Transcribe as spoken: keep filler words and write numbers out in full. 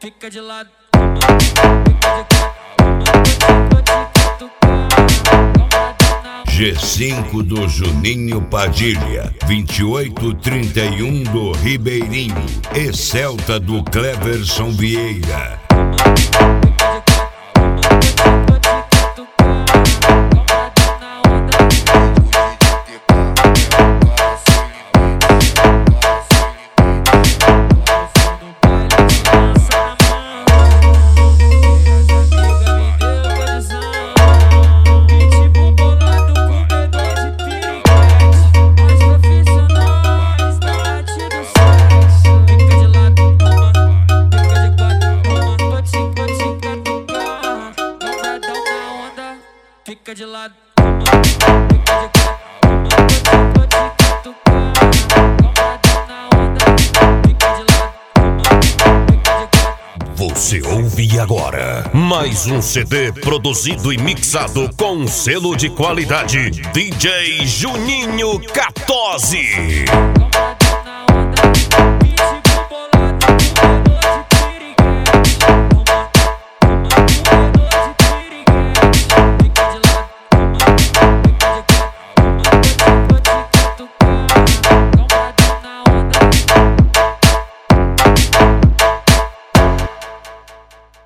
fica de lado. G cinco do Juninho Padilha, vinte e oito trinta e um do Ribeirinho e Celta do Cleverson Vieira. Fica de lado. Você ouve agora mais um C D produzido e mixado com selo de qualidade D J Juninho quatorze.